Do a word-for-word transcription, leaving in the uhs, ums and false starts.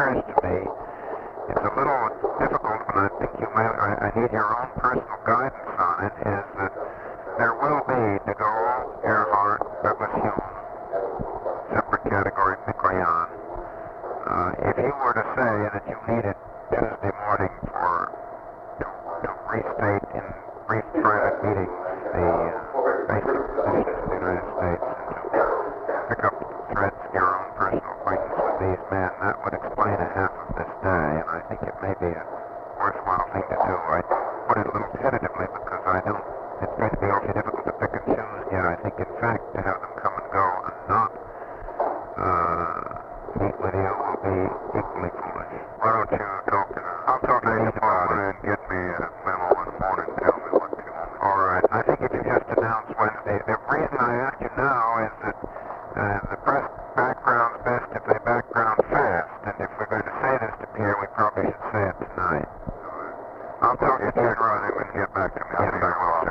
occurs to me, it's a little difficult, but I think you may, I, I need your own personal guidance on it, is that there will be De Gaulle, Earhart, Douglas Hume, separate category Mikoyan. Uh, if you were to say that you needed Tuesday morning for to, to restate in brief private meetings the uh, basic positions of the United States and to pick up threads of your own personal acquaintance with these men, that would explain a half of this day, and I think it may be a worthwhile thing to do. I put it a little tentatively because I don't, it's going to be awfully difficult to pick and choose yet. I think, in fact, to have them come and go and not uh, meet with you will be equally foolish. Why don't you talk to I'll talk to you about it. and get me a memo in the morning, tell me what you want me to All right. I think if you just announce Wednesday, the reason I ask you now is that uh, the press background's best if they background fast, and if we're going to say this to Pierre, we probably should say it tonight. I'll talk to If Pierre. you'd run him and get back to me, Yes, I think I will.